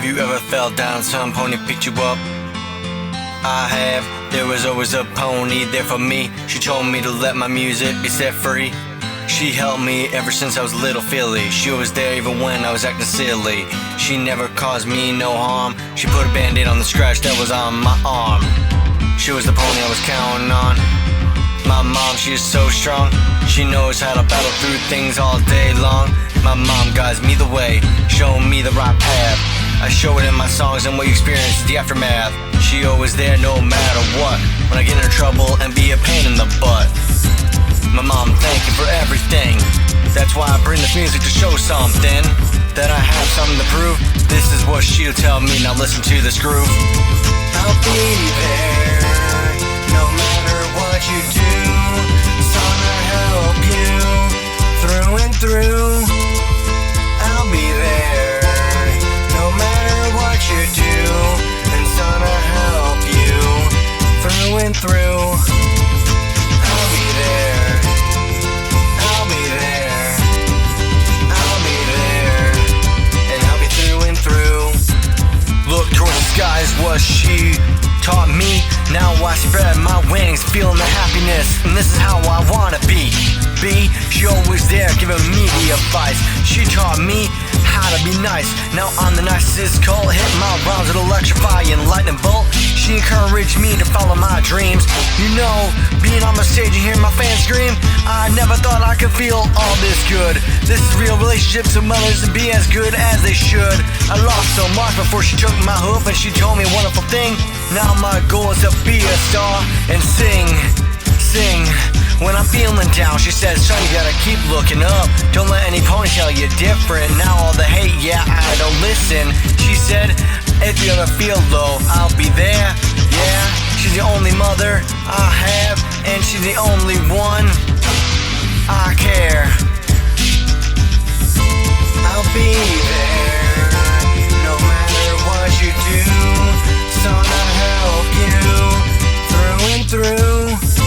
you ever fell down, some pony picked you up? I have. There was always a pony there for me. She told me to let my music be set free. She helped me ever since I was a little filly. She was there even when I was acting silly. She never caused me no harm. She put a band-aid on the scratch that was on my arm. She was the pony I was counting on. My mom, she is so strong. She knows how to battle through things all day long. My mom guides me the way, showing me the right path. I show it in my songs and what you experience is the aftermath. She always there no matter what, when I get into trouble and be a pain in the butt. My mom, thank you for everything. That's why I bring this music to show something, that I have something to prove. This is what she'll tell me, now listen to this groove. I'll be there, no matter what you do. Son, I help you through and through. I'll be there, no matter what you do. And son, I help you through and through. I'll be there, I'll be there, I'll be there, and I'll be through and through. Look towards the skies, what she taught me. Now I spread my wings, feeling the happiness, and this is how I wanna be. She always there giving me the advice. She taught me how to be nice. Now I'm the nicest cult. Hit my rhymes with electrifying lightning bolt. She encouraged me to follow my dreams. You know, being on the stage and hearing my fans scream, I never thought I could feel all this good. This is real relationships with mothers and be as good as they should. I lost so much before she took my hoof, and she told me a wonderful thing. Now my goal is to be a star and sing. When I'm feeling down, she says, son, you gotta keep looking up. Don't let any pony tell you different. Now all the hate, yeah, I don't listen. She said, if you ever feel low, I'll be there. Yeah, she's the only mother I have, and she's the only one I care. I'll be there, no matter what you do. Son, I help you through and through.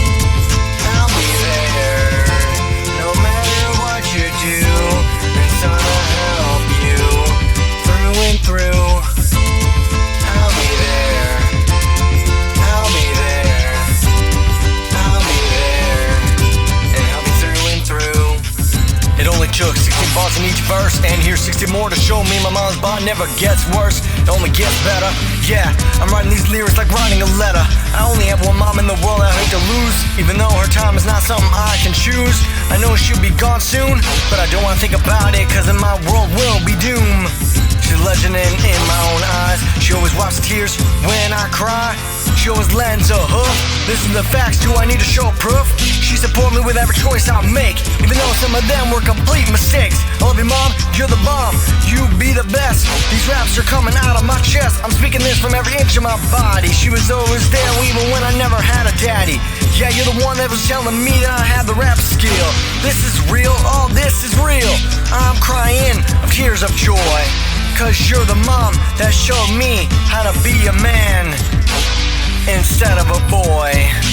Took 16 bars in each verse, and here's 60 more to show me my mom's bond never gets worse, it only gets better. Yeah, I'm writing these lyrics like writing a letter. I only have one mom in the world I hate to lose, even though her time is not something I can choose. I know she'll be gone soon, but I don't wanna think about it, cause in my world will be doom. She's a legend in my own eyes. She always wipes tears when I cry. She always lends a hoof. Listen to the facts, do I need to show proof? She support me with every choice I make, even though some of them were complete mistakes. I love you, mom, you're the bomb, you be the best. These raps are coming out of my chest, I'm speaking this from every inch of my body. She was always there even when I never had a daddy. Yeah, you're the one that was telling me that I had the rap skill. This is real, all this is real. I'm crying of tears of joy, cause you're the mom that showed me how to be a man instead of a boy.